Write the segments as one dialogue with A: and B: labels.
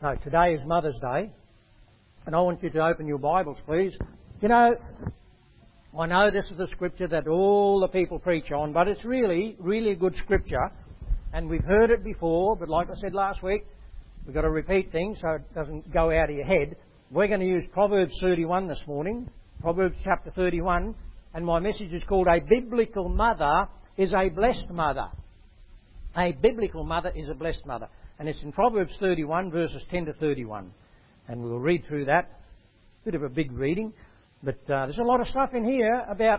A: So today is Mother's Day, and I want you to open your Bibles, please. You know, I know this is a scripture that all the people preach on, but it's really, really a good scripture, and we've heard it before, but like I said last week, we've got to repeat things so it doesn't go out of your head. We're going to use Proverbs 31 this morning, Proverbs chapter 31, and my message is called A Biblical Mother is a Blessed Mother. A biblical mother is a blessed mother. And it's in Proverbs 31, verses 10 to 31. And we'll read through that. Bit of a big reading. But there's a lot of stuff in here about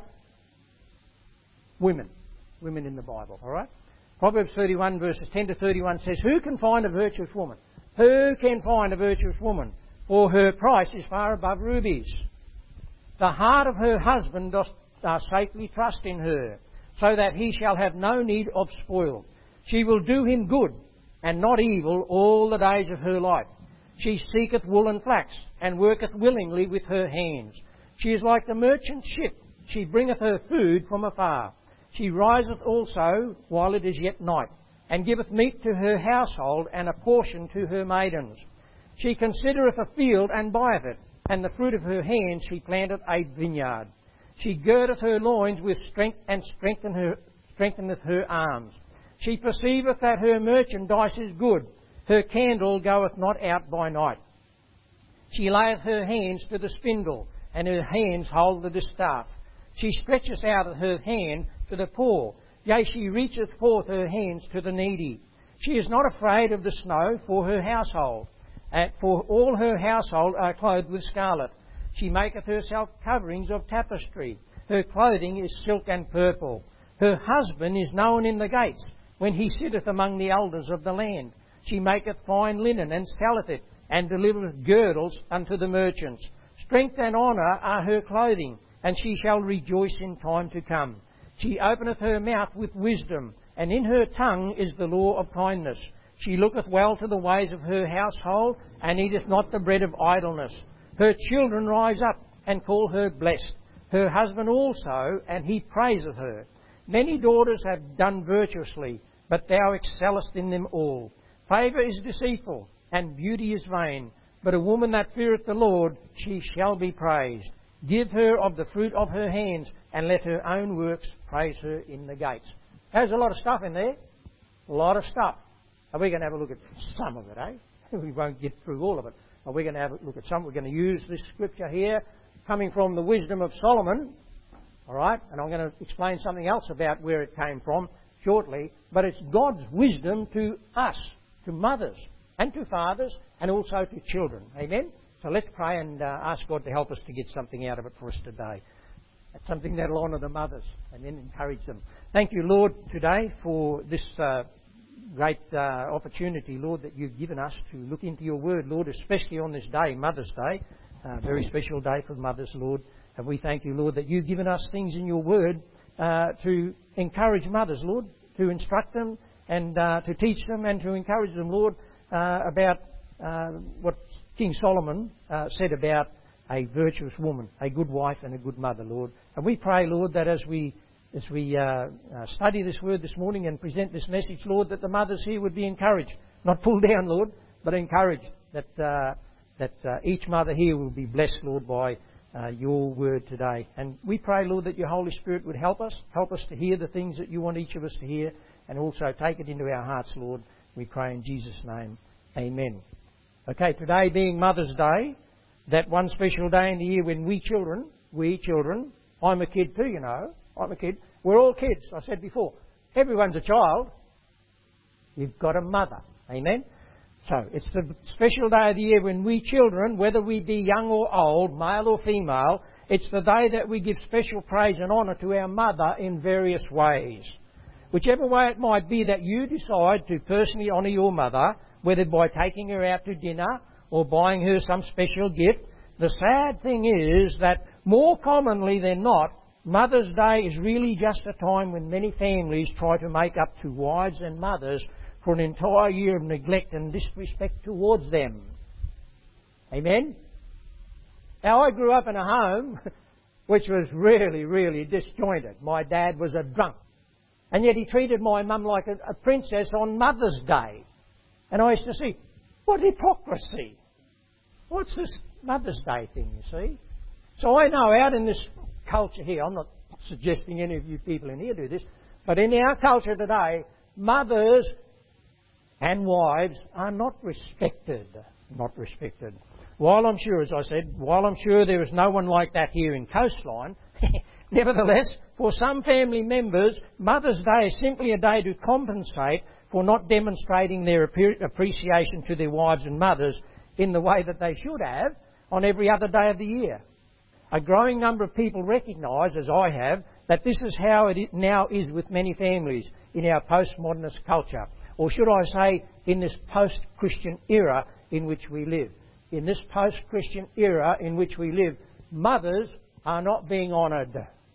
A: women. Women in the Bible, all right? Proverbs 31, verses 10 to 31 says, Who can find a virtuous woman? Who can find a virtuous woman? For her price is far above rubies. The heart of her husband doth safely trust in her, so that he shall have no need of spoil. She will do him good, and not evil, all the days of her life. She seeketh wool and flax, and worketh willingly with her hands. She is like the merchant ship. She bringeth her food from afar. She riseth also while it is yet night, and giveth meat to her household, and a portion to her maidens. She considereth a field, and buyeth it, and the fruit of her hands she planteth a vineyard. She girdeth her loins with strength, and strengtheneth her arms. She perceiveth that her merchandise is good. Her candle goeth not out by night. She layeth her hands to the spindle, and her hands hold the distaff. She stretcheth out her hand to the poor. Yea, she reacheth forth her hands to the needy. She is not afraid of the snow for her household, for all her household are clothed with scarlet. She maketh herself coverings of tapestry. Her clothing is silk and purple. Her husband is known in the gates, when he sitteth among the elders of the land. She maketh fine linen, and selleth it, and delivereth girdles unto the merchants. Strength and honour are her clothing, and she shall rejoice in time to come. She openeth her mouth with wisdom, and in her tongue is the law of kindness. She looketh well to the ways of her household, and eateth not the bread of idleness. Her children rise up, and call her blessed. Her husband also, and he praiseth her. Many daughters have done virtuously, but thou excellest in them all. Favour is deceitful, and beauty is vain, but a woman that feareth the Lord, she shall be praised. Give her of the fruit of her hands, and let her own works praise her in the gates. There's a lot of stuff in there. A lot of stuff. Are we going to have a look at some of it, eh? We won't get through all of it. But we're going to have a look at some. We're going to use this scripture here, coming from the wisdom of Solomon. All right? And I'm going to explain something else about where it came from shortly. But it's God's wisdom to us, to mothers, and to fathers, and also to children. Amen? So let's pray and ask God to help us to get something out of it for us today. It's something that will honour the mothers and then encourage them. Thank you, Lord, today for this great opportunity, Lord, that you've given us to look into your word, Lord, especially on this day, Mother's Day, a very special day for mothers, Lord. And we thank you, Lord, that you've given us things in your word to encourage mothers, Lord, to instruct them and to teach them and to encourage them, Lord, about what King Solomon said about a virtuous woman, a good wife and a good mother, Lord. And we pray, Lord, that as we study this word this morning and present this message, Lord, that the mothers here would be encouraged, not pulled down, Lord, but encouraged, that each mother here will be blessed, Lord, by your word today. And we pray, Lord, that your Holy Spirit would help us to hear the things that you want each of us to hear, and also take it into our hearts, Lord. We pray in Jesus' name. Amen. Okay, today being Mother's Day, that one special day in the year when we children, I'm a kid too, you know, I'm a kid. We're all kids, I said before. Everyone's a child. You've got a mother. Amen? So, it's the special day of the year when we children, whether we be young or old, male or female, it's the day that we give special praise and honour to our mother in various ways. Whichever way it might be that you decide to personally honour your mother, whether by taking her out to dinner or buying her some special gift, the sad thing is that more commonly than not, Mother's Day is really just a time when many families try to make up to wives and mothers for an entire year of neglect and disrespect towards them. Amen? Now, I grew up in a home which was really, really disjointed. My dad was a drunk. And yet he treated my mum like a princess on Mother's Day. And I used to see, What hypocrisy! What's this Mother's Day thing, you see? So I know out in this culture here, I'm not suggesting any of you people in here do this, but in our culture today, mothers and wives are not respected. Not respected. While I'm sure, as I said, there is no one like that here in Coastline, nevertheless, for some family members, Mother's Day is simply a day to compensate for not demonstrating their appreciation to their wives and mothers in the way that they should have on every other day of the year. A growing number of people recognise, as I have, that this is how it now is with many families in our postmodernist culture. Or should I say, in this post-Christian era in which we live. In this post-Christian era in which we live, mothers are not being honoured.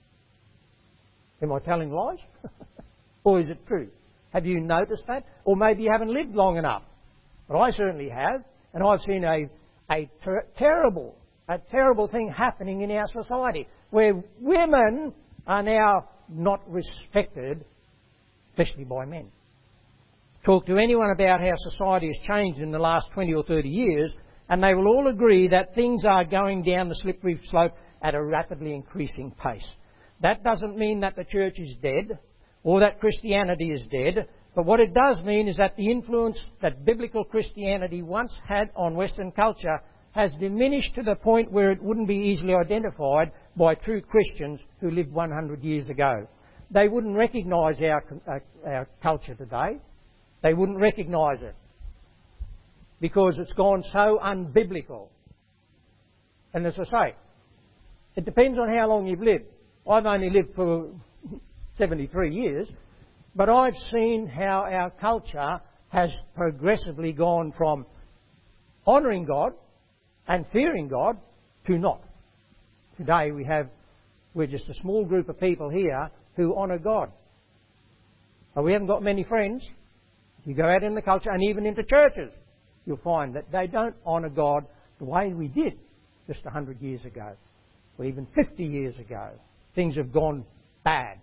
A: Am I telling lies? Or is it true? Have you noticed that? Or maybe you haven't lived long enough. But I certainly have. And I've seen a terrible thing happening in our society where women are now not respected, especially by men. Talk to anyone about how society has changed in the last 20 or 30 years and they will all agree that things are going down the slippery slope at a rapidly increasing pace. That doesn't mean that the church is dead or that Christianity is dead, but what it does mean is that the influence that biblical Christianity once had on Western culture has diminished to the point where it wouldn't be easily identified by true Christians who lived 100 years ago. They wouldn't recognise our culture today. They wouldn't recognise it because it's gone so unbiblical. And as I say, it depends on how long you've lived. I've only lived for 73 years, but I've seen how our culture has progressively gone from honouring God and fearing God to not. Today we're just a small group of people here who honour God. But we haven't got many friends. You go out in the culture and even into churches, you'll find that they don't honour God the way we did just 100 years ago, or even 50 years ago. Things have gone bad.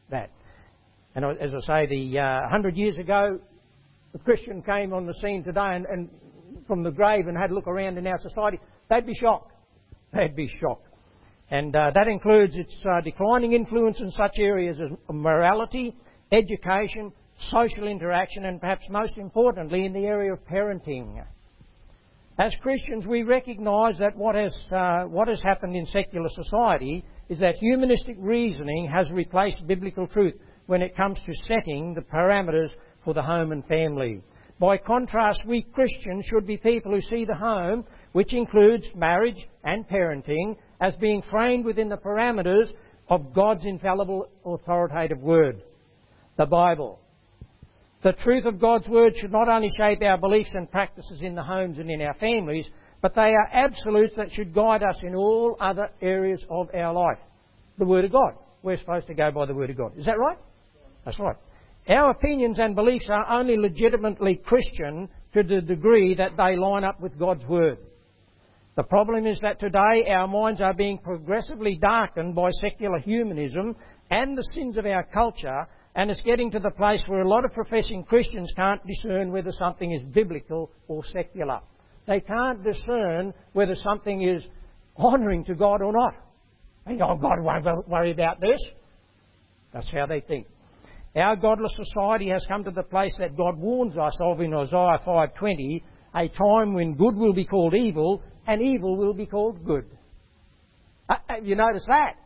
A: And as I say, 100 years ago, a Christian came on the scene today and from the grave and had a look around in our society, they'd be shocked. They'd be shocked. And that includes its declining influence in such areas as morality, education, social interaction, and perhaps most importantly in the area of parenting. As Christians, we recognise that what has happened in secular society is that humanistic reasoning has replaced biblical truth when it comes to setting the parameters for the home and family. By contrast, we Christians should be people who see the home, which includes marriage and parenting, as being framed within the parameters of God's infallible authoritative word, the Bible. The truth of God's word should not only shape our beliefs and practices in the homes and in our families, but they are absolutes that should guide us in all other areas of our life. The Word of God. We're supposed to go by the Word of God. Is that right? That's right. Our opinions and beliefs are only legitimately Christian to the degree that they line up with God's Word. The problem is that today our minds are being progressively darkened by secular humanism and the sins of our culture, and it's getting to the place where a lot of professing Christians can't discern whether something is biblical or secular. They can't discern whether something is honouring to God or not. They go, oh, God won't worry about this. That's how they think. Our godless society has come to the place that God warns us of in Isaiah 5:20, a time when good will be called evil and evil will be called good. Have you noticed that?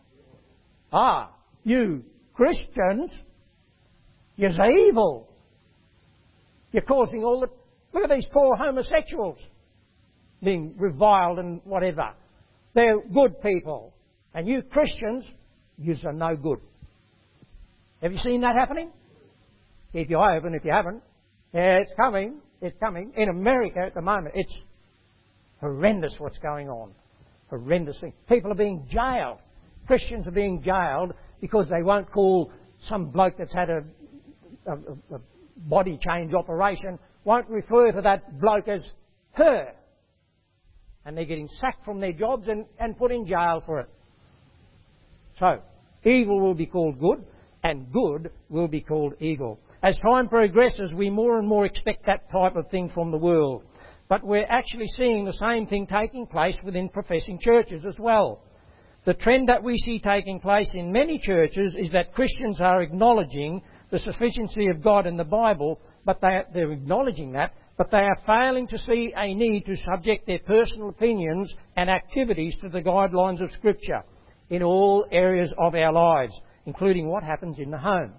A: You Christians, you're evil. You're causing all the... Look at these poor homosexuals being reviled and whatever. They're good people. And you Christians, yous are no good. Have you seen that happening? Keep your eye open if you haven't. Yeah, it's coming. It's coming. In America at the moment, it's horrendous what's going on. Horrendous thing. People are being jailed. Christians are being jailed because they won't call some bloke that's had a body change operation, won't refer to that bloke as her. And they're getting sacked from their jobs and put in jail for it. So, evil will be called good, and good will be called evil. As time progresses, we more and more expect that type of thing from the world. but we're actually seeing the same thing taking place within professing churches as well. The trend that we see taking place in many churches is that Christians are acknowledging the sufficiency of God in the Bible, but they're acknowledging that, but they are failing to see a need to subject their personal opinions and activities to the guidelines of Scripture in all areas of our lives, including what happens in the home.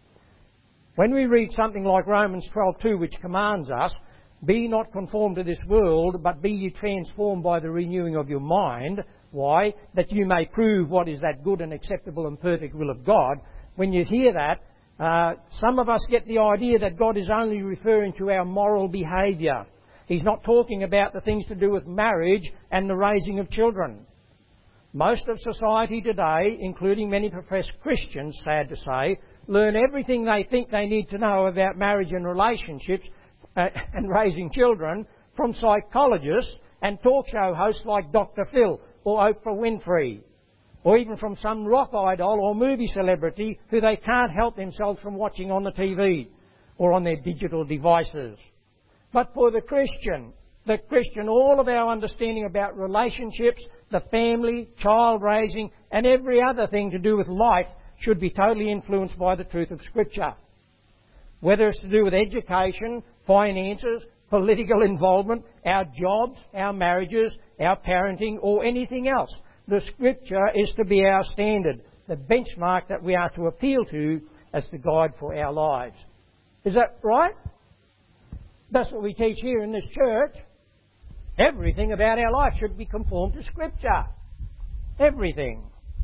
A: When we read something like Romans 12:2, which commands us, "Be not conformed to this world, but be ye transformed by the renewing of your mind." Why? That you may prove what is that good and acceptable and perfect will of God. When you hear that, some of us get the idea that God is only referring to our moral behaviour. He's not talking about the things to do with marriage and the raising of children. Most of society today, including many professed Christians, sad to say, learn everything they think they need to know about marriage and relationships and raising children from psychologists and talk show hosts like Dr. Phil or Oprah Winfrey, or even from some rock idol or movie celebrity who they can't help themselves from watching on the TV or on their digital devices. But for the Christian, all of our understanding about relationships, the family, child raising, and every other thing to do with life should be totally influenced by the truth of Scripture. Whether it's to do with education, finances, political involvement, our jobs, our marriages, our parenting, or anything else, the Scripture is to be our standard, the benchmark that we are to appeal to as the guide for our lives. Is that right? That's what we teach here in this church. Everything about our life should be conformed to Scripture. Everything.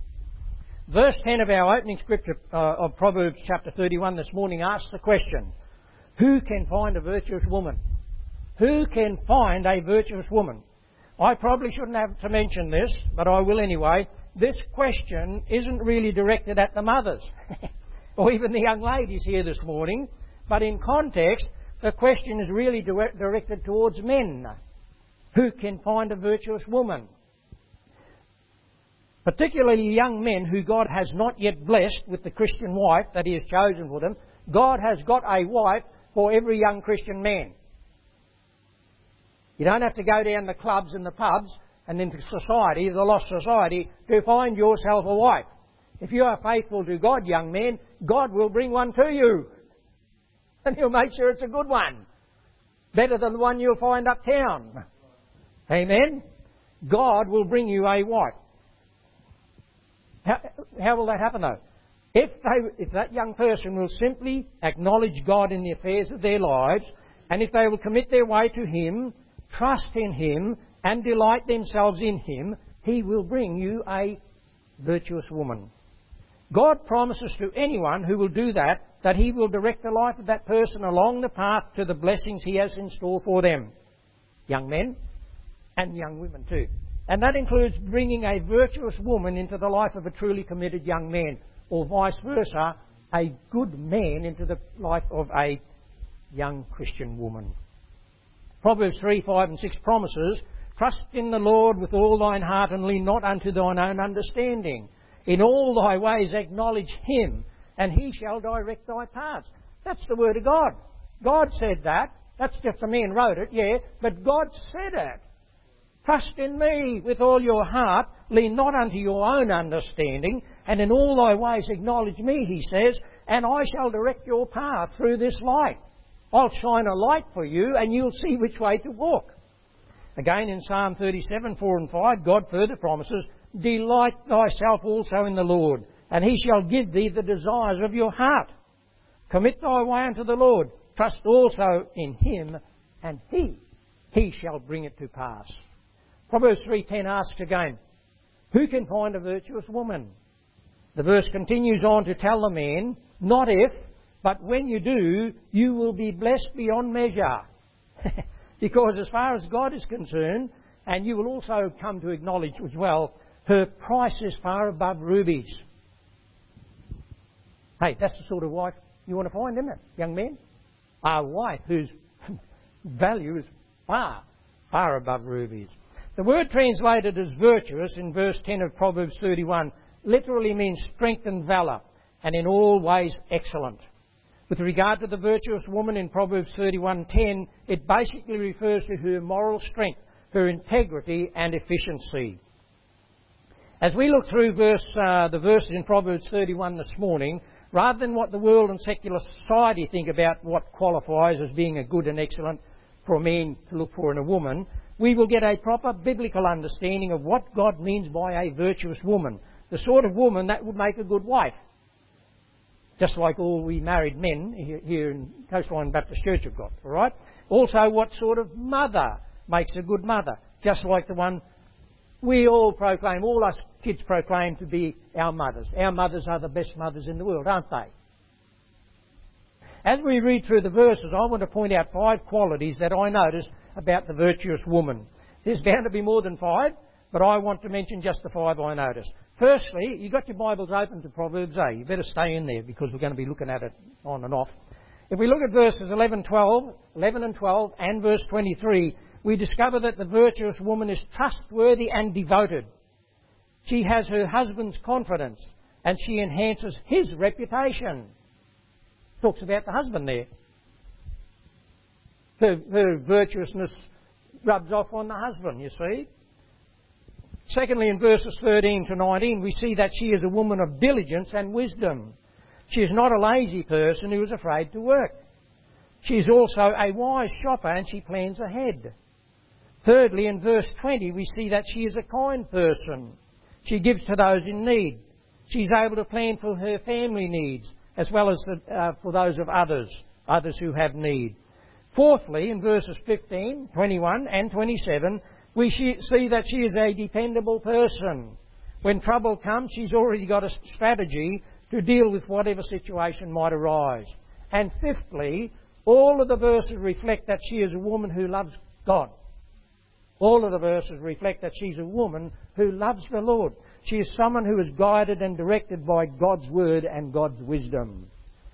A: Verse 10 of our opening scripture of Proverbs chapter 31 this morning asks the question, who can find a virtuous woman? Who can find a virtuous woman? I probably shouldn't have to mention this, but I will anyway. This question isn't really directed at the mothers or even the young ladies here this morning, but in context, the question is really directed towards men. Who can find a virtuous woman? Particularly young men who God has not yet blessed with the Christian wife that He has chosen for them. God has got a wife for every young Christian man. You don't have to go down the clubs and the pubs and into society, the lost society, to find yourself a wife. If you are faithful to God, young man, God will bring one to you. And He'll make sure it's a good one. Better than the one you'll find uptown. Amen? God will bring you a wife. How will that happen though? If that young person will simply acknowledge God in the affairs of their lives, and if they will commit their way to Him, trust in Him, and delight themselves in Him, He will bring you a virtuous woman. God promises to anyone who will do that He will direct the life of that person along the path to the blessings He has in store for them. Young men and young women too. And that includes bringing a virtuous woman into the life of a truly committed young man, or vice versa, a good man into the life of a young Christian woman. Proverbs 3, 5 and 6 promises, trust in the Lord with all thine heart and lean not unto thine own understanding. In all thy ways acknowledge Him, and He shall direct thy paths. That's the word of God. God said that. That's just a man wrote it, yeah, but God said it. Trust in me with all your heart, lean not unto your own understanding, and in all thy ways acknowledge me, He says, and I shall direct your path through this life. I'll shine a light for you, and you'll see which way to walk. Again in Psalm 37, 4 and 5, God further promises, delight thyself also in the Lord, and He shall give thee the desires of your heart. Commit thy way unto the Lord, trust also in Him, and He shall bring it to pass. Proverbs 3:10 asks again, who can find a virtuous woman? The verse continues on to tell the man, not if, but when you do, you will be blessed beyond measure. Because as far as God is concerned, and you will also come to acknowledge as well, her price is far above rubies. Hey, that's the sort of wife you want to find, isn't it, young men? A wife whose value is far, far above rubies. The word translated as virtuous in verse 10 of Proverbs 31 literally means strength and valour, and in all ways excellent. With regard to the virtuous woman in Proverbs 31:10, it basically refers to her moral strength, her integrity and efficiency. As we look through the verses in Proverbs 31 this morning, rather than what the world and secular society think about what qualifies as being a good and excellent for a man to look for in a woman, we will get a proper biblical understanding of what God means by a virtuous woman, the sort of woman that would make a good wife. Just like all we married men here in Coastline Baptist Church have got, all right? Also, what sort of mother makes a good mother, just like the one we all proclaim, all us kids proclaim to be our mothers. Our mothers are the best mothers in the world, aren't they? As we read through the verses, I want to point out 5 qualities that I notice about the virtuous woman. There's bound to be more than 5, but I want to mention just the 5 I noticed. Firstly, you've got your Bibles open to Proverbs 8. You better stay in there because we're going to be looking at it on and off. If we look at verses 11 and 12 and verse 23, we discover that the virtuous woman is trustworthy and devoted. She has her husband's confidence and she enhances his reputation. Talks about the husband there. Her virtuousness rubs off on the husband, you see. Secondly, in verses 13 to 19, we see that she is a woman of diligence and wisdom. She is not a lazy person who is afraid to work. She is also a wise shopper and she plans ahead. Thirdly, in verse 20, we see that she is a kind person. She gives to those in need. She's able to plan for her family needs as well as for those of others who have need. Fourthly, in verses 15, 21 and 27, we see that she is a dependable person. When trouble comes, she's already got a strategy to deal with whatever situation might arise. And fifthly, all of the verses reflect that she is a woman who loves God. All of the verses reflect that she's a woman who loves the Lord. She is someone who is guided and directed by God's word and God's wisdom.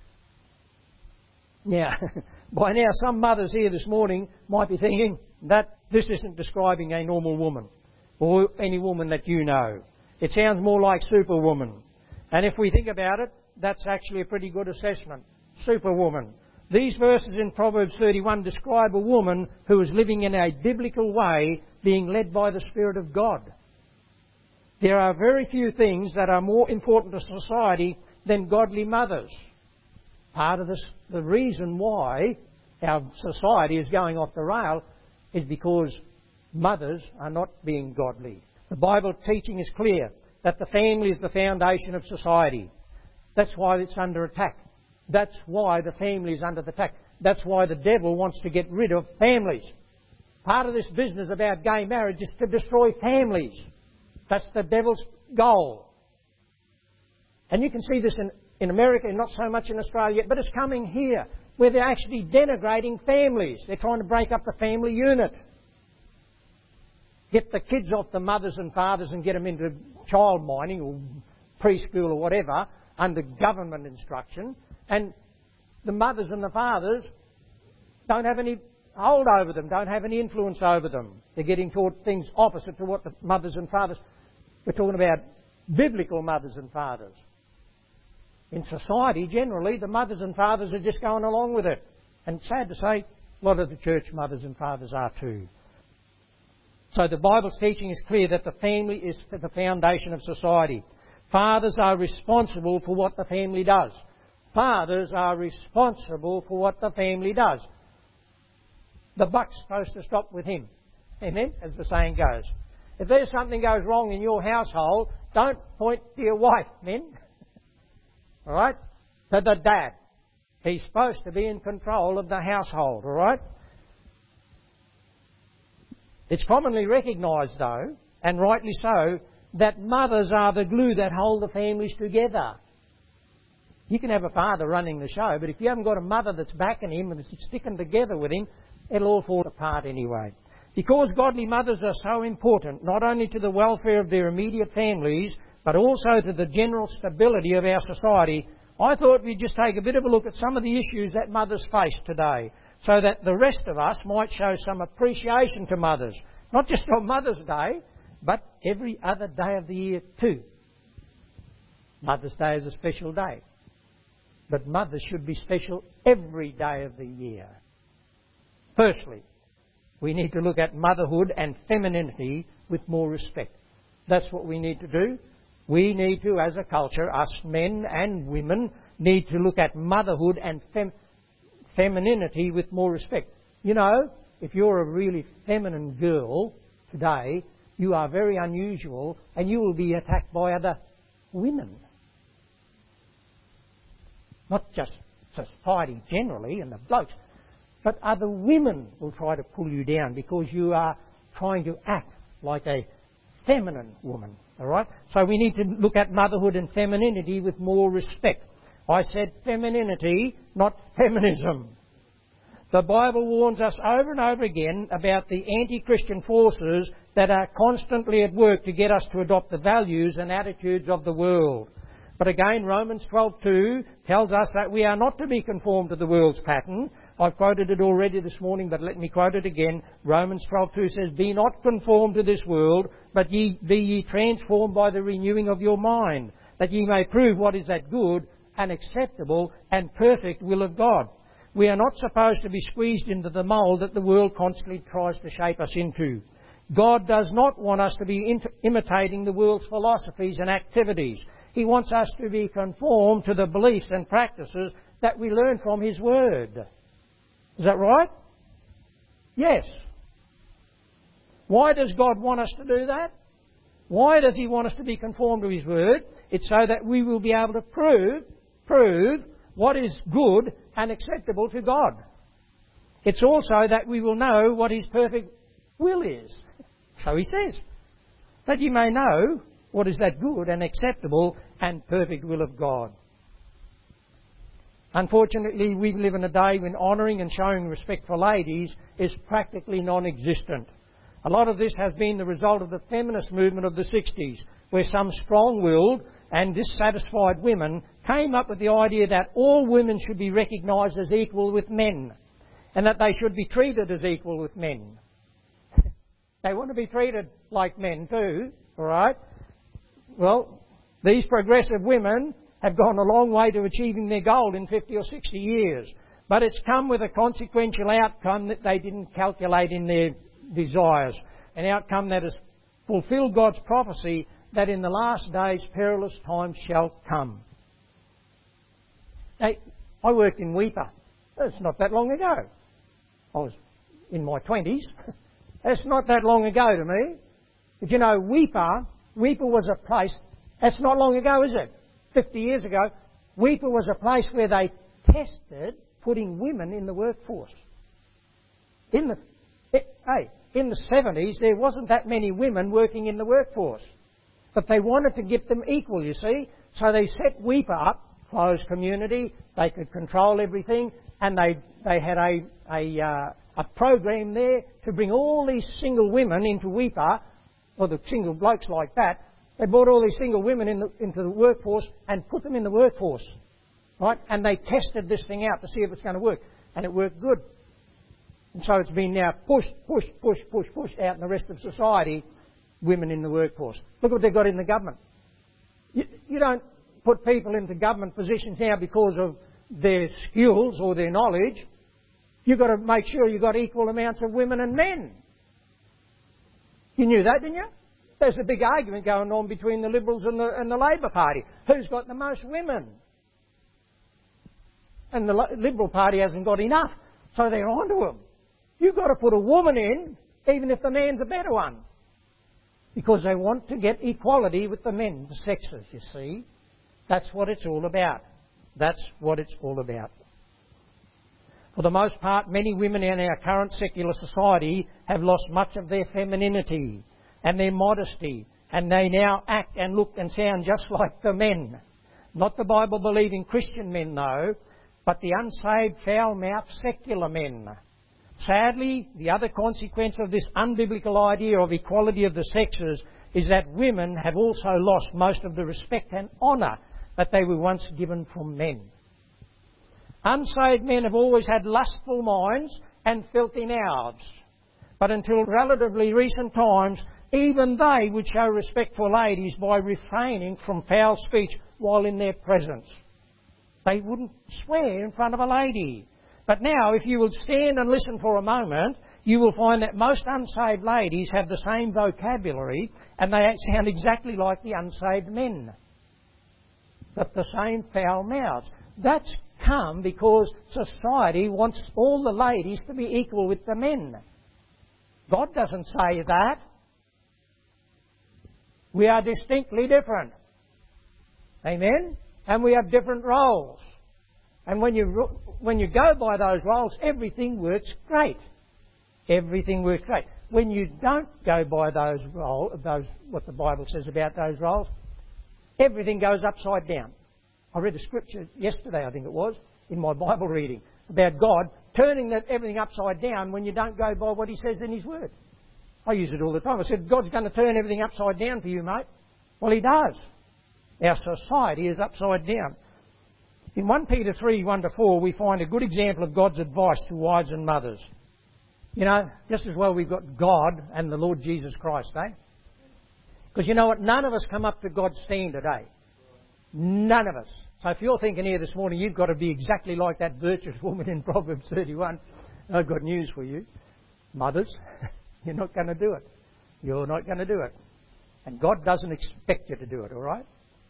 A: Now, by now some mothers here this morning might be thinking that this isn't describing a normal woman or any woman that you know. It sounds more like superwoman. And if we think about it, that's actually a pretty good assessment. Superwoman. These verses in Proverbs 31 describe a woman who is living in a biblical way, being led by the Spirit of God. There are very few things that are more important to society than godly mothers. Part of the reason why our society is going off the rail is because mothers are not being godly. The Bible teaching is clear that the family is the foundation of society. That's why it's under attack. That's why the family is under attack. That's why the devil wants to get rid of families. Part of this business about gay marriage is to destroy families. That's the devil's goal. And you can see this in America, not so much in Australia yet, but it's coming here, where they're actually denigrating families. They're trying to break up the family unit. Get the kids off the mothers and fathers and get them into child mining or preschool or whatever under government instruction. And the mothers and the fathers don't have any hold over them, don't have any influence over them. They're getting toward things opposite to what the mothers and fathers... We're talking about biblical mothers and fathers. In society, generally, the mothers and fathers are just going along with it. And sad to say, a lot of the church mothers and fathers are too. So the Bible's teaching is clear that the family is the foundation of society. Fathers are responsible for what the family does. Fathers are responsible for what the family does. The buck's supposed to stop with him. Amen? As the saying goes. If there's something goes wrong in your household, don't point to your wife, men. All right? To the dad. He's supposed to be in control of the household, all right? It's commonly recognised, though, and rightly so, that mothers are the glue that hold the families together. You can have a father running the show, but if you haven't got a mother that's backing him and that's sticking together with him, it'll all fall apart anyway. Because godly mothers are so important, not only to the welfare of their immediate families, but also to the general stability of our society, I thought we'd just take a bit of a look at some of the issues that mothers face today, so that the rest of us might show some appreciation to mothers. Not just on Mother's Day, but every other day of the year too. Mother's Day is a special day. but mothers should be special every day of the year. Firstly, we need to look at motherhood and femininity with more respect. That's what we need to do. We need to, as a culture, us men and women, need to look at motherhood and femininity with more respect. You know, if you're a really feminine girl today, you are very unusual and you will be attacked by other women. Not just society generally and the blokes, but other women will try to pull you down because you are trying to act like a feminine woman. All right? So we need to look at motherhood and femininity with more respect. I said femininity, not feminism. The Bible warns us over and over again about the anti-Christian forces that are constantly at work to get us to adopt the values and attitudes of the world. But again, Romans 12:2 tells us that we are not to be conformed to the world's pattern. I've quoted it already this morning, but let me quote it again. Romans 12:2 says, "Be not conformed to this world, but be ye transformed by the renewing of your mind, that ye may prove what is that good and acceptable and perfect will of God." We are not supposed to be squeezed into the mould that the world constantly tries to shape us into. God does not want us to be imitating the world's philosophies and activities. He wants us to be conformed to the beliefs and practices that we learn from His Word. Is that right? Yes. Why does God want us to do that? Why does He want us to be conformed to His Word? It's so that we will be able to prove what is good and acceptable to God. It's also that we will know what His perfect will is. So He says, that you may know what is that good and acceptable and perfect will of God. Unfortunately, we live in a day when honouring and showing respect for ladies is practically non-existent. A lot of this has been the result of the feminist movement of the 60s, where some strong-willed and dissatisfied women came up with the idea that all women should be recognised as equal with men, and that they should be treated as equal with men. They want to be treated like men too, all right? Well, these progressive women have gone a long way to achieving their goal in 50 or 60 years. But it's come with a consequential outcome that they didn't calculate in their desires. An outcome that has fulfilled God's prophecy that in the last days perilous times shall come. Hey, I worked in Weipa. It's not that long ago. I was in my 20s. It's not that long ago to me. But you know, Weipa was a place, that's not long ago, is it? 50 years ago, Weipa was a place where they tested putting women in the workforce. In the 70s, there wasn't that many women working in the workforce. But they wanted to get them equal, you see. So they set Weipa up, closed community, they could control everything, and they had a program there to bring all these single women into Weipa, or the single blokes like that. They brought all these single women into the workforce and put them in the workforce, right? And they tested this thing out to see if it's going to work, and it worked good. And so it's been now pushed out in the rest of society, women in the workforce. Look what they've got in the government. You don't put people into government positions now because of their skills or their knowledge. You've got to make sure you've got equal amounts of women and men. You knew that, didn't you? There's a big argument going on between the Liberals and the Labor Party. Who's got the most women? And the Liberal Party hasn't got enough, so they're onto them. You've got to put a woman in, even if the man's a better one. Because they want to get equality with the men, the sexes, you see. That's what it's all about. That's what it's all about. For the most part, many women in our current secular society have lost much of their femininity and their modesty, and they now act and look and sound just like the men. Not the Bible-believing Christian men, though, but the unsaved, foul-mouthed, secular men. Sadly, the other consequence of this unbiblical idea of equality of the sexes is that women have also lost most of the respect and honour that they were once given from men. Unsaved men have always had lustful minds and filthy mouths. But until relatively recent times, even they would show respect for ladies by refraining from foul speech while in their presence. They wouldn't swear in front of a lady. But now, if you will stand and listen for a moment, you will find that most unsaved ladies have the same vocabulary and they sound exactly like the unsaved men. But the same foul mouths. That's come because society wants all the ladies to be equal with the men. God doesn't say that. We are distinctly different. Amen? And we have different roles. And when you go by those roles, everything works great. Everything works great. When you don't go by those what the Bible says about those roles, everything goes upside down. I read a scripture yesterday, I think it was, in my Bible reading, about God turning everything upside down when you don't go by what He says in His Word. I use it all the time. I said, God's going to turn everything upside down for you, mate. Well, He does. Our society is upside down. In 1 Peter 3, 1-4, we find a good example of God's advice to wives and mothers. You know, just as well we've got God and the Lord Jesus Christ, eh? Because you know what? None of us come up to God's standard, eh? None of us. So if you're thinking here this morning you've got to be exactly like that virtuous woman in Proverbs 31, I've got news for you. Mothers, you're not going to do it. You're not going to do it. And God doesn't expect you to do it, all right?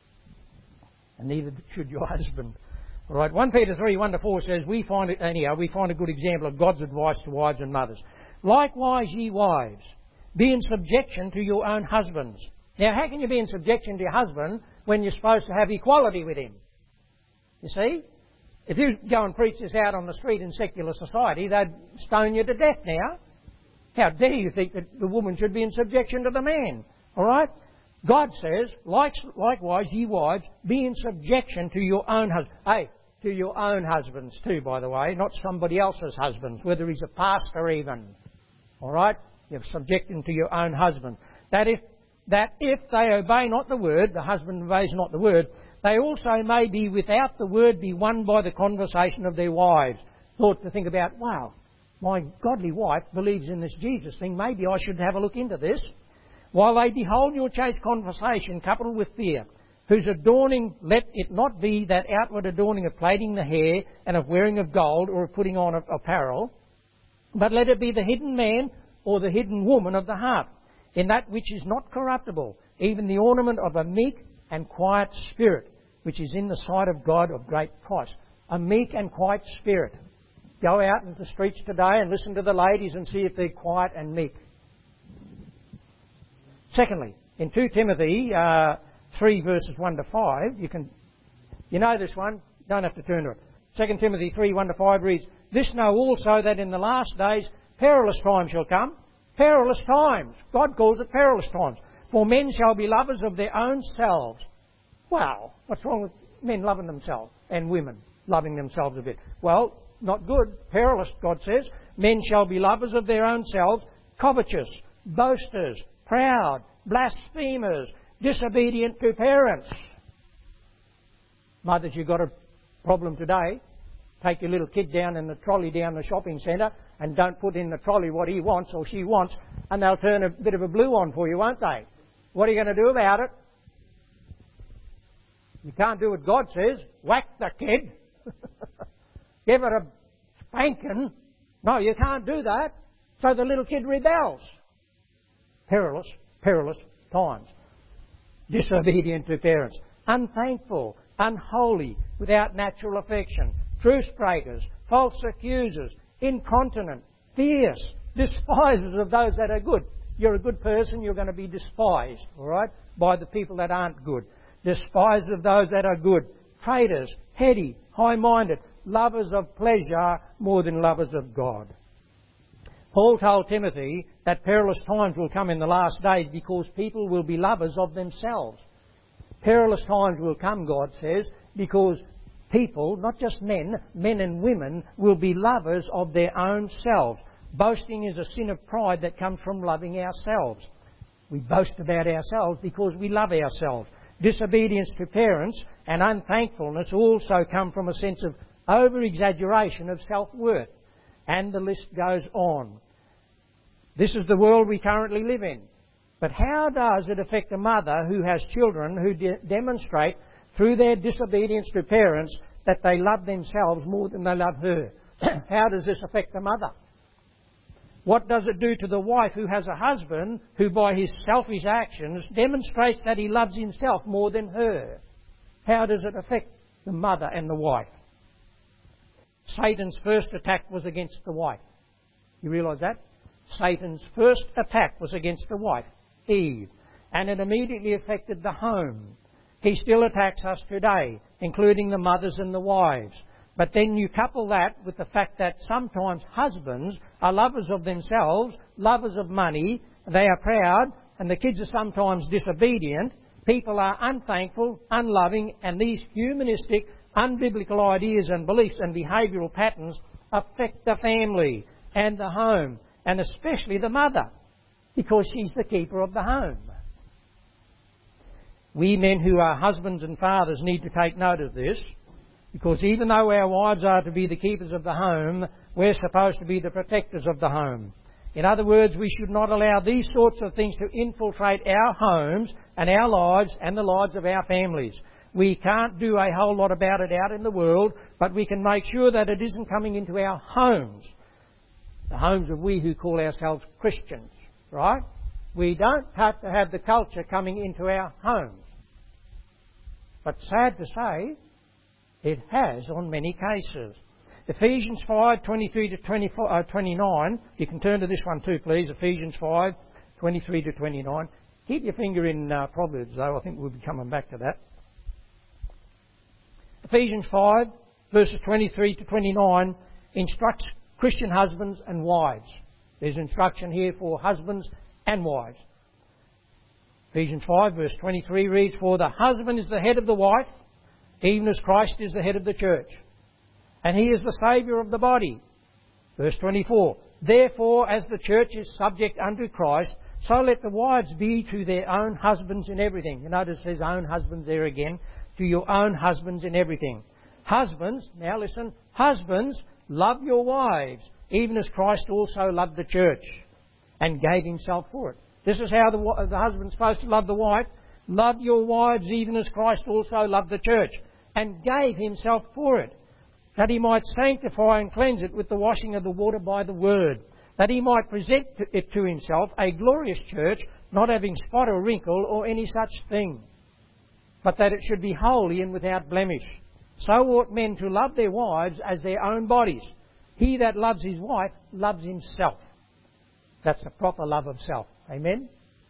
A: And neither should your husband. All right, 1 Peter 3, 1-4 says, we find a good example of God's advice to wives and mothers. Likewise, ye wives, be in subjection to your own husbands. Now, how can you be in subjection to your husband when you're supposed to have equality with him? You see? If you go and preach this out on the street in secular society, they'd stone you to death now. How dare you think that the woman should be in subjection to the man? All right? God says, likewise, ye wives, be in subjection to your own husbands. Hey, to your own husbands too, by the way, not somebody else's husbands, whether he's a pastor even. All right? You're subjecting to your own husband. That if they obey not the word, the husband obeys not the word, they also may be without the word be won by the conversation of their wives. Thought to think about, wow, my godly wife believes in this Jesus thing, maybe I should have a look into this. While they behold your chaste conversation coupled with fear, whose adorning let it not be that outward adorning of plaiting the hair and of wearing of gold or of putting on of apparel, but let it be the hidden man or the hidden woman of the heart, in that which is not corruptible, even the ornament of a meek and quiet spirit, which is in the sight of God of great price. A meek and quiet spirit. Go out into the streets today and listen to the ladies and see if they're quiet and meek. Secondly, in 2 Timothy 3 verses 1-5, you know this one, don't have to turn to it. 2 Timothy 3, 1-5 reads, this know also that in the last days perilous times shall come. Perilous times. God calls it perilous times. For men shall be lovers of their own selves. Wow, what's wrong with men loving themselves and women loving themselves a bit? Well, not good. Perilous, God says. Men shall be lovers of their own selves, covetous, boasters, proud, blasphemers, disobedient to parents. Mothers, you've got a problem today. Take your little kid down in the trolley down the shopping centre and don't put in the trolley what he wants or she wants, and they'll turn a bit of a blue on for you, won't they? What are you going to do about it? You can't do what God says. Whack the kid. Give it a spanking. No, you can't do that. So the little kid rebels. Perilous, perilous times. Disobedient to parents. Unthankful, unholy, without natural affection. Truce breakers, false accusers, incontinent, fierce, despisers of those that are good. You're a good person, you're going to be despised, all right, by the people that aren't good. Despisers of those that are good. Traitors, heady, high-minded, lovers of pleasure more than lovers of God. Paul told Timothy that perilous times will come in the last days because people will be lovers of themselves. Perilous times will come, God says, because people, not just men and women, will be lovers of their own selves. Boasting is a sin of pride that comes from loving ourselves. We boast about ourselves because we love ourselves. Disobedience to parents and unthankfulness also come from a sense of over-exaggeration of self-worth. And the list goes on. This is the world we currently live in. But how does it affect a mother who has children who demonstrate through their disobedience to parents that they love themselves more than they love her. How does this affect the mother? What does it do to the wife who has a husband who by his selfish actions demonstrates that he loves himself more than her? How does it affect the mother and the wife? Satan's first attack was against the wife. You realise that? Satan's first attack was against the wife, Eve, and it immediately affected the home. He still attacks us today, including the mothers and the wives. But then you couple that with the fact that sometimes husbands are lovers of themselves, lovers of money, they are proud, and the kids are sometimes disobedient. People are unthankful, unloving, and these humanistic, unbiblical ideas and beliefs and behavioural patterns affect the family and the home, and especially the mother, because she's the keeper of the home. We men who are husbands and fathers need to take note of this, because even though our wives are to be the keepers of the home, we're supposed to be the protectors of the home. In other words, we should not allow these sorts of things to infiltrate our homes and our lives and the lives of our families. We can't do a whole lot about it out in the world, but we can make sure that it isn't coming into our homes. The homes of we who call ourselves Christians, right? We don't have to have the culture coming into our homes. But sad to say, it has on many cases. Ephesians 5:23 to 29. You can turn to this one too, please. Ephesians 5:23 to 29. Keep your finger in Proverbs, though. I think we'll be coming back to that. Ephesians 5, verses 23 to 29, instructs Christian husbands and wives. There's instruction here for husbands and wives. Ephesians 5, verse 23 reads, "For the husband is the head of the wife, even as Christ is the head of the church, and he is the Saviour of the body." Verse 24, "Therefore, as the church is subject unto Christ, so let the wives be to their own husbands in everything." You notice there's own husbands there again. "To your own husbands in everything. Husbands," now listen, "husbands, love your wives, even as Christ also loved the church, and gave himself for it." This is how the husband's supposed to love the wife. "Love your wives, even as Christ also loved the church, and gave himself for it, that he might sanctify and cleanse it with the washing of the water by the word, that he might present it to himself a glorious church, not having spot or wrinkle or any such thing, but that it should be holy and without blemish. So ought men to love their wives as their own bodies. He that loves his wife loves himself." That's the proper love of self. Amen?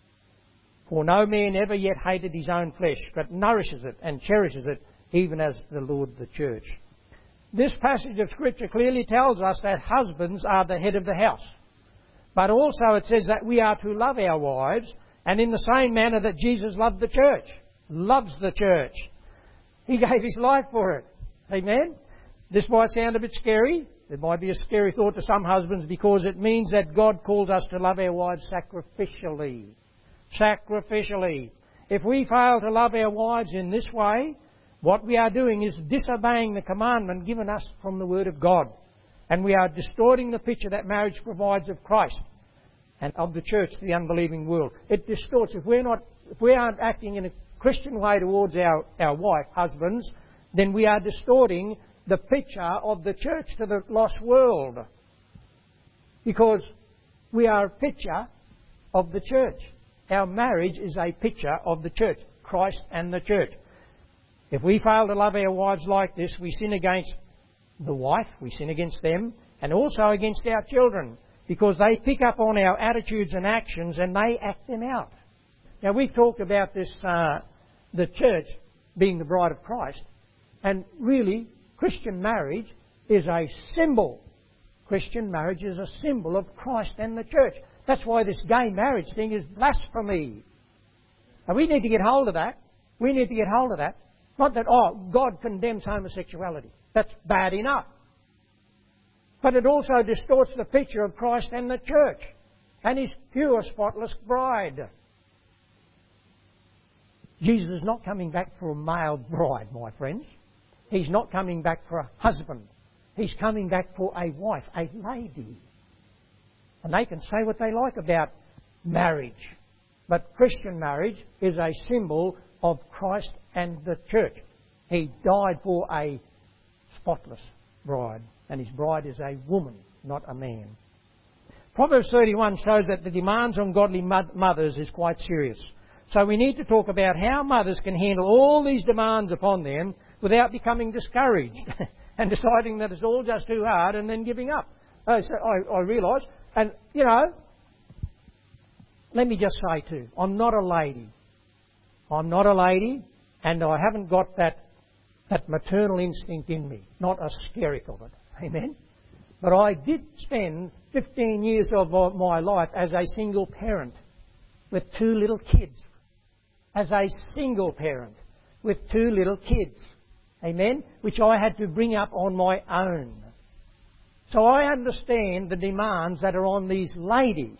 A: "For no man ever yet hated his own flesh, but nourishes it and cherishes it, even as the Lord the church." This passage of Scripture clearly tells us that husbands are the head of the house. But also it says that we are to love our wives, and in the same manner that Jesus loved the church. Loves the church. He gave his life for it. Amen? This might sound a bit scary. It might be a scary thought to some husbands, because it means that God calls us to love our wives sacrificially. Sacrificially. If we fail to love our wives in this way, what we are doing is disobeying the commandment given us from the Word of God. And we are distorting the picture that marriage provides of Christ and of the church to the unbelieving world. It distorts. If we aren't acting in a Christian way towards our wife, husbands, then we are distorting the picture of the church to the lost world. Because we are a picture of the church. Our marriage is a picture of the church, Christ and the church. If we fail to love our wives like this, we sin against the wife, we sin against them, and also against our children, because they pick up on our attitudes and actions and they act them out. Now, we've talked about this, the church being the bride of Christ, and really, Christian marriage is a symbol. Christian marriage is a symbol of Christ and the church. That's why this gay marriage thing is blasphemy. And we need to get hold of that. We need to get hold of that. Not that, God condemns homosexuality. That's bad enough. But it also distorts the picture of Christ and the church and his pure, spotless bride. Jesus is not coming back for a male bride, my friends. He's not coming back for a husband. He's coming back for a wife, a lady. And they can say what they like about marriage. But Christian marriage is a symbol of Christ and the church. He died for a spotless bride. And his bride is a woman, not a man. Proverbs 31 shows that the demands on godly mothers is quite serious. So we need to talk about how mothers can handle all these demands upon them without becoming discouraged and deciding that it's all just too hard and then giving up. So I realise, and you know, let me just say too, I'm not a lady. I'm not a lady, and I haven't got that maternal instinct in me, not a skerrick of it. Amen? But I did spend 15 years of my life as a single parent with 2 little kids. As a single parent with 2 little kids. Amen? Which I had to bring up on my own. So I understand the demands that are on these ladies.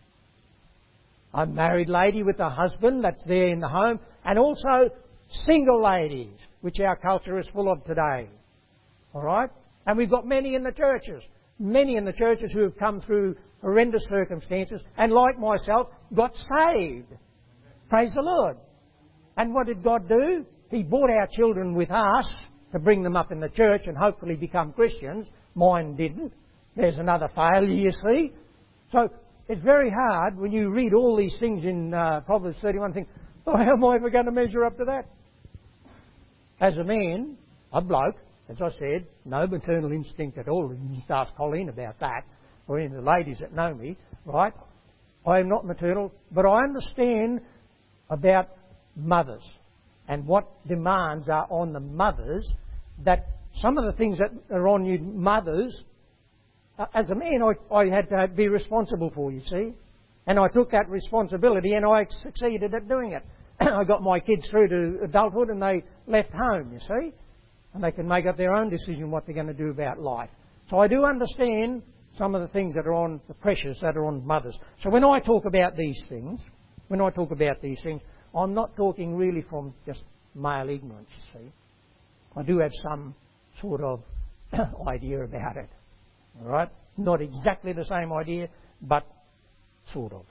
A: A married lady with a husband that's there in the home, and also single ladies, which our culture is full of today. Alright? And we've got many in the churches. Many in the churches who have come through horrendous circumstances and, like myself, got saved. Praise the Lord. And what did God do? He brought our children with us to bring them up in the church and hopefully become Christians. Mine didn't. There's another failure, you see. So it's very hard when you read all these things in Proverbs 31 and think, oh, how am I ever going to measure up to that? As a man, a bloke, as I said, no maternal instinct at all. You can ask Colleen about that, or any of the ladies that know me, right? I am not maternal, but I understand about mothers and what demands are on the mothers, that some of the things that are on you mothers, as a man, I had to be responsible for, you see. And I took that responsibility and I succeeded at doing it. I got my kids through to adulthood and they left home, you see. And they can make up their own decision what they're going to do about life. So I do understand some of the things that are on, the pressures that are on mothers. So when I talk about these things, I'm not talking really from just male ignorance, you see. I do have some sort of idea about it. All right? Not exactly the same idea, but sort of.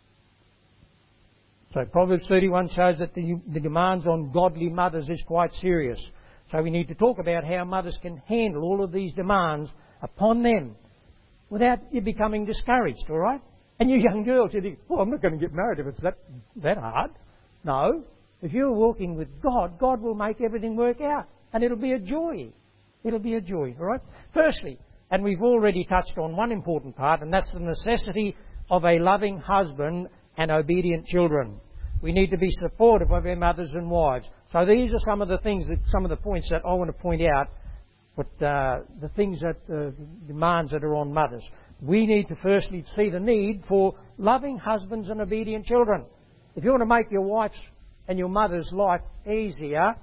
A: So Proverbs 31 shows that the demands on godly mothers is quite serious. So we need to talk about how mothers can handle all of these demands upon them without you becoming discouraged, all right? And you young girls, you think, well, I'm not going to get married if it's that hard. No. If you're walking with God, God will make everything work out. And it'll be a joy. It'll be a joy, all right? Firstly, and we've already touched on one important part, and that's the necessity of a loving husband and obedient children. We need to be supportive of our mothers and wives. So these are some of the things, some of the points that I want to point out, but the things that, demands that are on mothers. We need to firstly see the need for loving husbands and obedient children. If you want to make your wife's and your mother's life easier,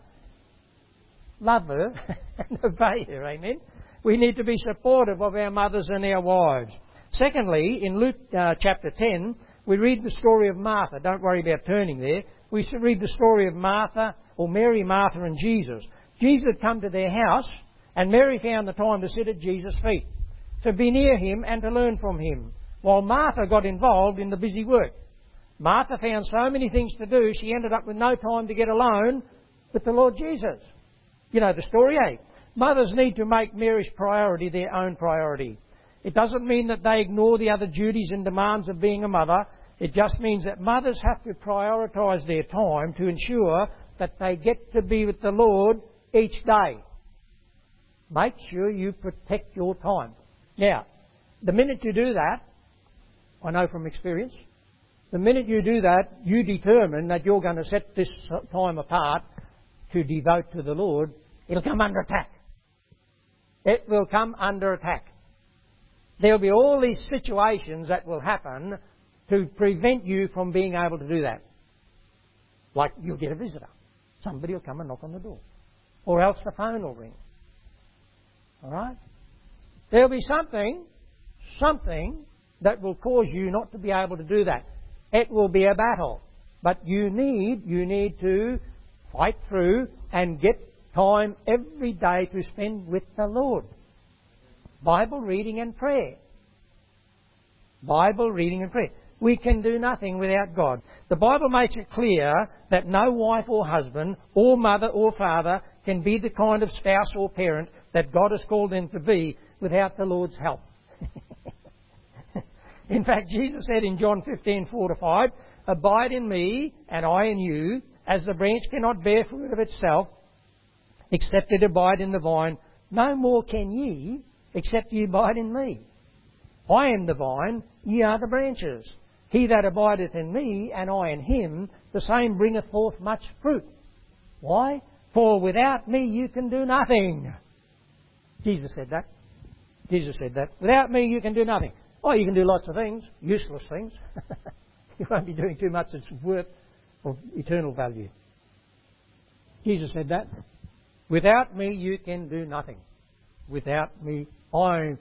A: love her and obey her, amen? We need to be supportive of our mothers and our wives. Secondly, in Luke chapter 10, we read the story of Martha. Don't worry about turning there. We read the story of Martha, or Mary, Martha and Jesus. Jesus had come to their house, and Mary found the time to sit at Jesus' feet, to be near him and to learn from him, while Martha got involved in the busy work. Martha found so many things to do, she ended up with no time to get alone with the Lord Jesus. You know the story, eh? Mothers need to make Mary's priority their own priority. It doesn't mean that they ignore the other duties and demands of being a mother. It just means that mothers have to prioritise their time to ensure that they get to be with the Lord each day. Make sure you protect your time. Now, the minute you do that, I know from experience, the minute you do that, you determine that you're going to set this time apart to devote to the Lord, it'll come under attack. It will come under attack. There'll be all these situations that will happen to prevent you from being able to do that. Like you'll get a visitor. Somebody will come and knock on the door. Or else the phone will ring. Alright? There'll be something that will cause you not to be able to do that. It will be a battle. But you need to fight through and get time every day to spend with the Lord. Bible reading and prayer. Bible reading and prayer. We can do nothing without God. The Bible makes it clear that no wife or husband or mother or father can be the kind of spouse or parent that God has called them to be without the Lord's help. In fact, Jesus said in John 15:4-5, "Abide in me, and I in you, as the branch cannot bear fruit of itself, except it abide in the vine, no more can ye, except ye abide in me. I am the vine, ye are the branches. He that abideth in me, and I in him, the same bringeth forth much fruit." Why? "For without me you can do nothing." Jesus said that. Jesus said that. Without me you can do nothing. Oh, you can do lots of things, useless things. You won't be doing too much that's worth of eternal value. Jesus said that. Without me you can do nothing. Without me, I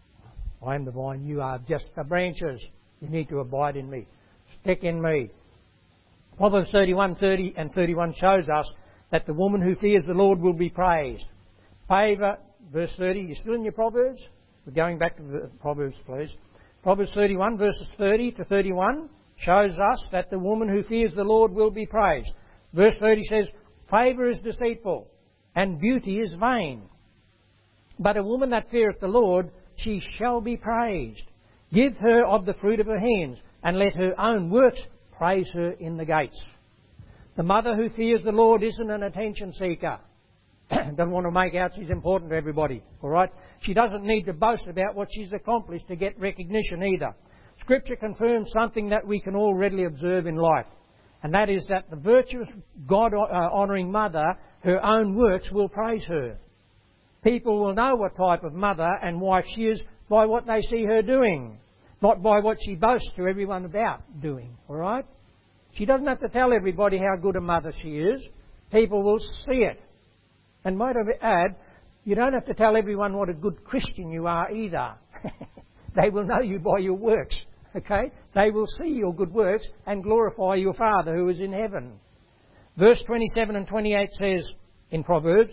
A: am the vine, you are just the branches. You need to abide in me. Stick in me. Proverbs 31:30 and 31 shows us that the woman who fears the Lord will be praised. Favour, verse 30, you still in your Proverbs? We're going back to the Proverbs, please. Proverbs 31 verses 30-31 shows us that the woman who fears the Lord will be praised. Verse 30 says, "Favour is deceitful, and beauty is vain. But a woman that feareth the Lord, she shall be praised. Give her of the fruit of her hands, and let her own works praise her in the gates." The mother who fears the Lord isn't an attention seeker. Doesn't want to make out she's important to everybody, all right? She doesn't need to boast about what she's accomplished to get recognition either. Scripture confirms something that we can all readily observe in life, and that is that the virtuous, God-honouring mother, her own works will praise her. People will know what type of mother and wife she is by what they see her doing, not by what she boasts to everyone about doing, all right? She doesn't have to tell everybody how good a mother she is. People will see it. And might I add, you don't have to tell everyone what a good Christian you are either. They will know you by your works, okay? They will see your good works and glorify your Father who is in heaven. Verse 27 and 28 says in Proverbs,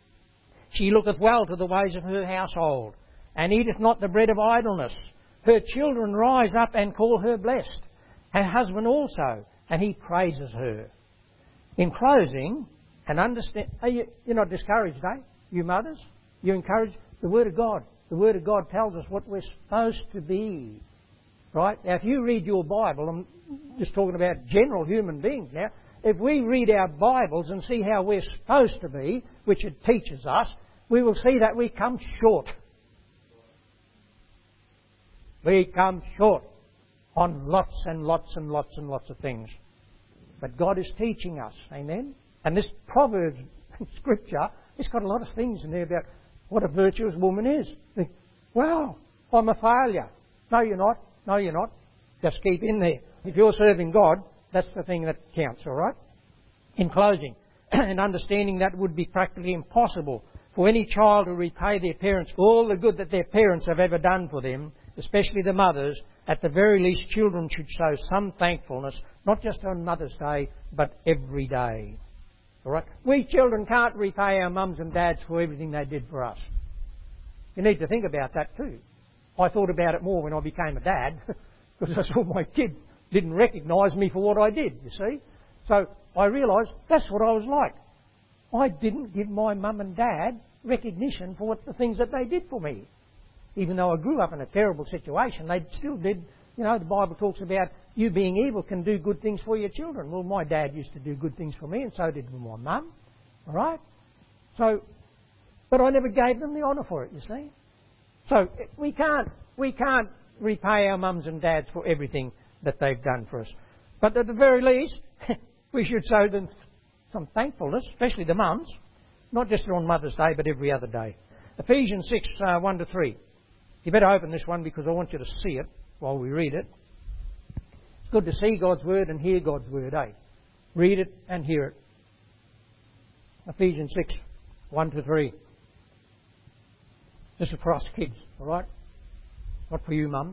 A: "She looketh well to the ways of her household, and eateth not the bread of idleness. Her children rise up and call her blessed. Her husband also, and he praises her." In closing, and understand, you're not discouraged, eh? You mothers? You're encouraged? The Word of God. The Word of God tells us what we're supposed to be. Right? Now, if you read your Bible, I'm just talking about general human beings now, if we read our Bibles and see how we're supposed to be, which it teaches us, we will see that we come short. We come short on lots and lots and lots and lots of things. But God is teaching us. Amen? And this Proverbs scripture, it's got a lot of things in there about what a virtuous woman is. Think, wow, I'm a failure. No, you're not. No, you're not. Just keep in there. If you're serving God, that's the thing that counts, all right? In closing, and understanding that would be practically impossible for any child to repay their parents for all the good that their parents have ever done for them, especially the mothers, at the very least children should show some thankfulness, not just on Mother's Day, but every day. All right? We children can't repay our mums and dads for everything they did for us. You need to think about that too. I thought about it more when I became a dad, because I saw my kid didn't recognise me for what I did, you see. So I realised that's what I was like. I didn't give my mum and dad recognition for the things that they did for me. Even though I grew up in a terrible situation, they still did. You know, the Bible talks about you being evil can do good things for your children. Well, my dad used to do good things for me, and so did my mum. All right? So, but I never gave them the honour for it, you see. So we can't repay our mums and dads for everything that they've done for us. But at the very least, we should show them some thankfulness, especially the mums, not just on Mother's Day, but every other day. Ephesians 6, 1-3. You better open this one because I want you to see it while we read it. It's good to see God's Word and hear God's Word, eh? Read it and hear it. Ephesians 6, 1-3. This is for us kids, all right? Not for you mums.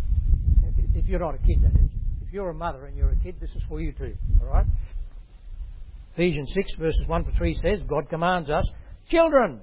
A: If you're not a kid, that is. If you're a mother and you're a kid, this is for you too, all right? Ephesians 6, verses 1-3 says, God commands us, children,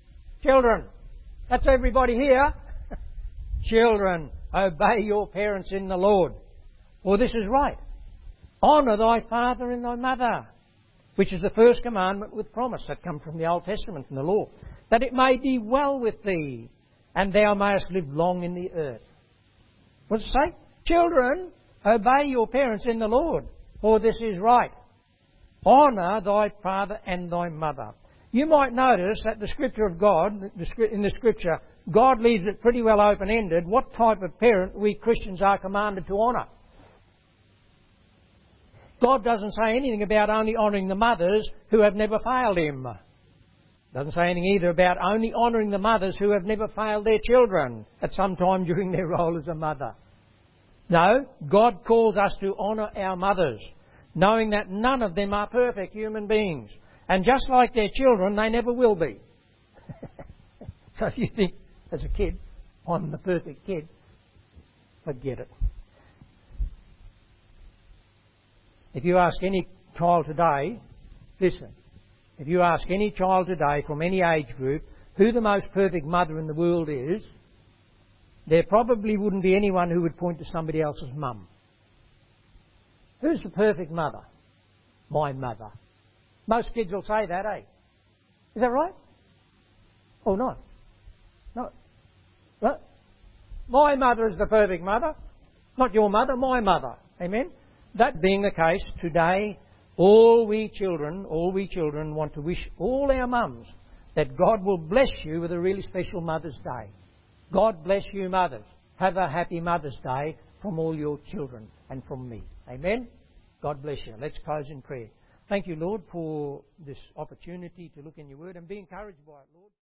A: that's everybody here. Children, obey your parents in the Lord, for this is right. Honour thy father and thy mother, which is the first commandment with promise that comes from the Old Testament and the law, that it may be well with thee, and thou mayest live long in the earth. What does it say? Children, obey your parents in the Lord, for this is right. Honour thy father and thy mother. You might notice that the Scripture of God, in the Scripture, God leaves it pretty well open-ended what type of parent we Christians are commanded to honour. God doesn't say anything about only honouring the mothers who have never failed Him. Doesn't say anything either about only honouring the mothers who have never failed their children at some time during their role as a mother. No, God calls us to honour our mothers, knowing that none of them are perfect human beings. And just like their children, they never will be. So if you think, as a kid, I'm the perfect kid, forget it. If you ask any child today, listen, if you ask any child today from any age group who the most perfect mother in the world is, there probably wouldn't be anyone who would point to somebody else's mum. Who's the perfect mother? My mother. Most kids will say that, eh? Is that right? Or not? No. What? My mother is the perfect mother. Not your mother, my mother. Amen? That being the case, today, all we children want to wish all our mums that God will bless you with a really special Mother's Day. God bless you, mothers. Have a happy Mother's Day from all your children and from me. Amen? God bless you. Let's close in prayer. Thank you, Lord, for this opportunity to look in your word and be encouraged by it, Lord.